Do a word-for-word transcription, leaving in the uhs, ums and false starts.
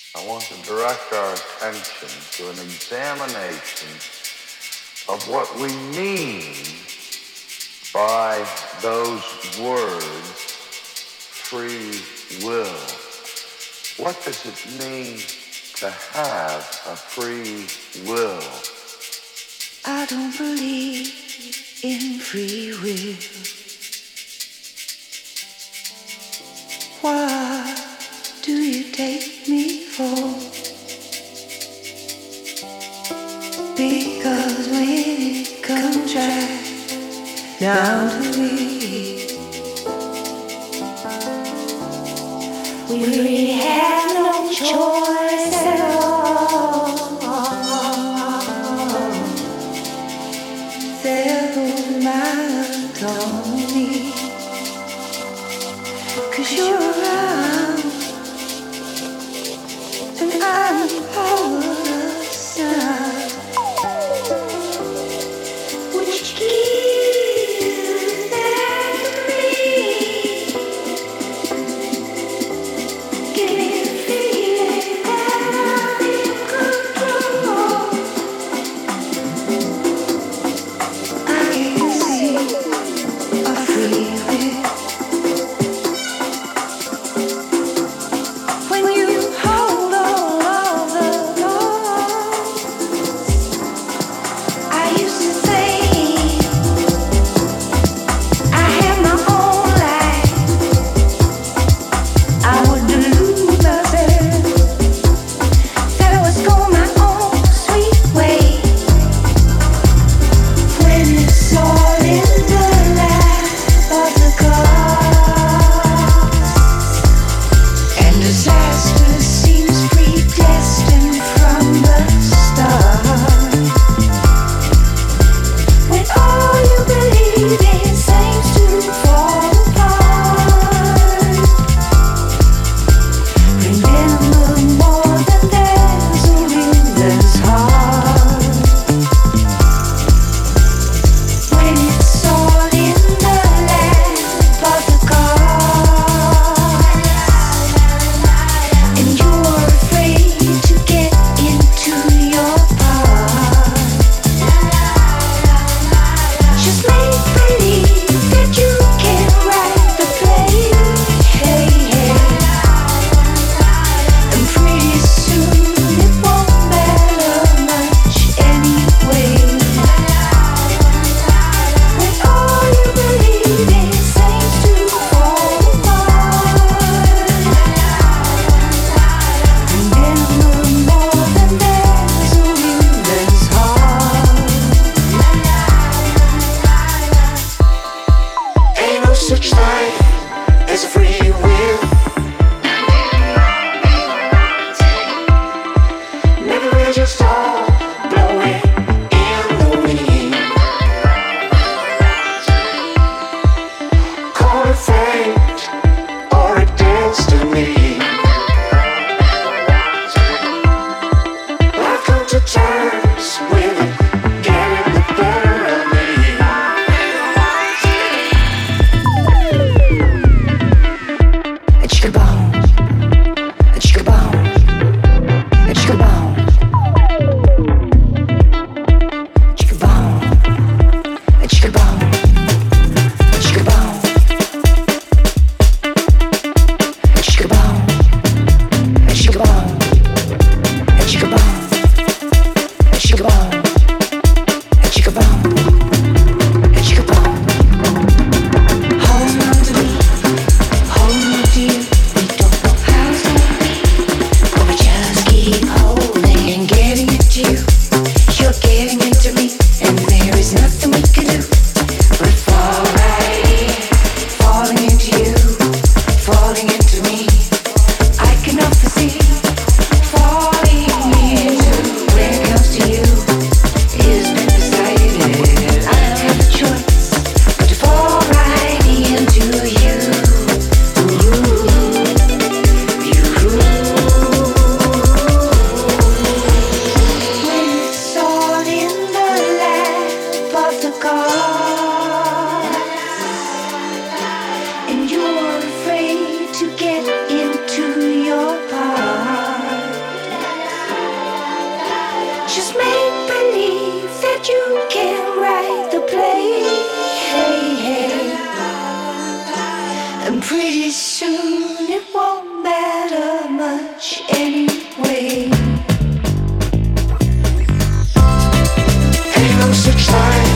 I want to direct our attention to an examination of what we mean by those words, free will. What does it mean to have a free will? I don't believe in free will. What do you take me for? Because when it comes right down to it, we really have no choice at all. There goes my autonomy, 'cause you're around and I'm powerless now. Which gives that me, give me a feeling that I'm in control. I can see a free will when you hold all of the doors. I used to think I had my own life. I would delude myself that I was going my own sweet way. When it's all in the lap of the gods, and disaster seems predestined from the start. When all you believe in seems to fall apart, remember more than there's a reader's heart. When it's all in the lap of the gods, and you're afraid to get into your part, just make believe that you can write the play. Hey, hey. And pretty soon it won't matter much anyway. When all you believe in seems to fall apart, remember more than there's a reader's heart. Ain't no such thing as a free will. Never is just all blowing in the wind. Call it fate or a destiny. I've come to terms with it, getting the better of me. A chicka bone, a chicka bone, a chicka bone, chicka bone, a chicka bone, a chicka bone, a chicka bone. And pretty soon it won't matter much anyway. Ain't no such thing